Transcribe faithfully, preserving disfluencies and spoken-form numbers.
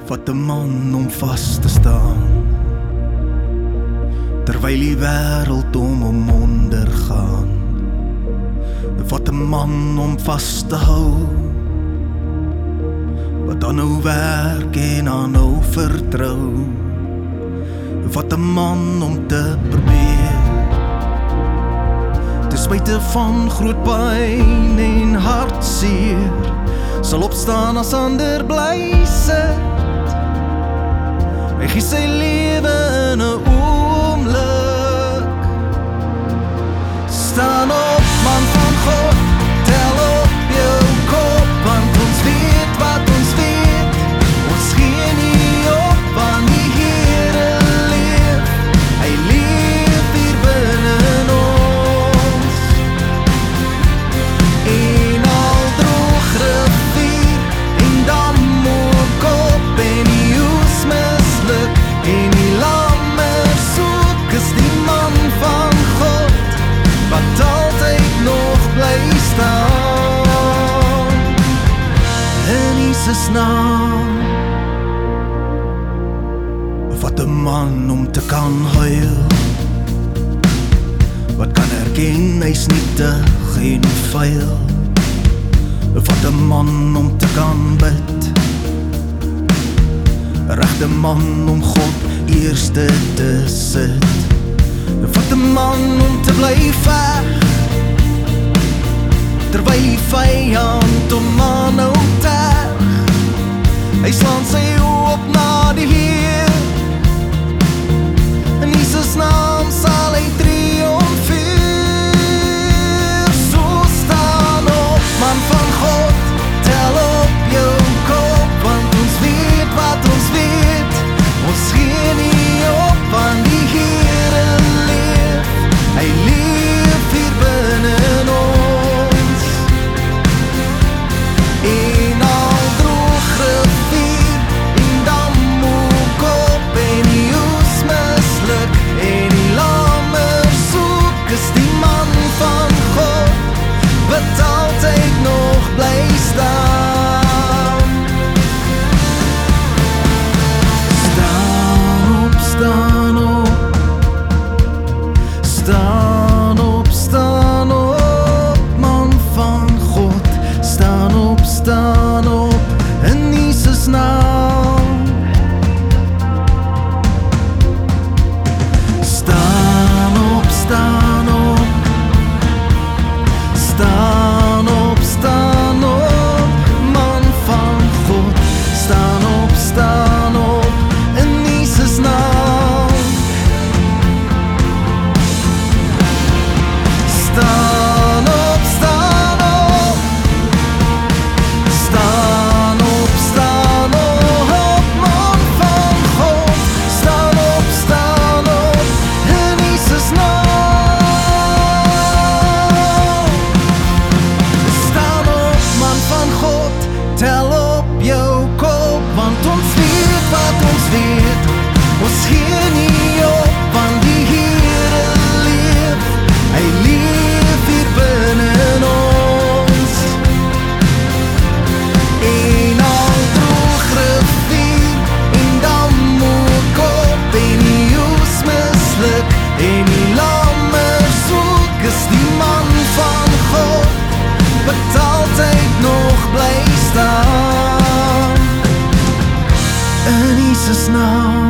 Wat 'n man om vas te staan, terwyl die wêreld om hom ondergaan. Wat 'n man om vas te hou, wat dan nou werk en aan nou vertrou. Wat 'n man om te probeer, te spyte van groot pyn en hartseer, sal opstaan as ander bly sit. Hy gee sy lewe in 'n oomblik. Staan op, man van God, tel op jou kop, want ons weet wat ons weet. Ons gee nie op, want die Here leef. Hy leef hier binne in ons. En al droog rivier en dam ook op, en die oes misluk en die lammer soek, is die man van God wat altyd nog bly staan in Jesus naam. Wat 'n man om te kan huil, wat kan erken hy's nietig en vuil. Wat 'n man om te kan bid, regte man om God eerste te sit. Wat 'n man om te bly veg, terwyl die vyand hom aanhou terg. Hy slaan sy oë op na die Heer, in Jesus naam sal hy triomfeer. So staan op, man van God, tel op jou kop, want ons weet wat ons weet. Ons gee nie op, want die Here leef. Hy leef hier binne in ons. En al droog rivier en dam ook op, en die oes misluk en die lammer soek, is die man van God wat altyd nog bly staan. Staan op, staan op, staan op, staan op, man van God. Staan op, staan op, in Jesus naam. Staan op, staan op, staan op, staan op, man van God. Staan op, staan op, in Jesus naam. Staan op, staan op, staan op, staan op, man van God. Staan op, staan op, in Jesus naam. Staan op, man van God, tel op jou kop, want ons weet wat ons weet. Ons gee nie op, want die Here leef. Hy leef hier binne in ons. En al droog rivier en dam ook op, en die oes misluk en die lammer soek, is die man van God wat altyd nog bly staan in Jesus naam.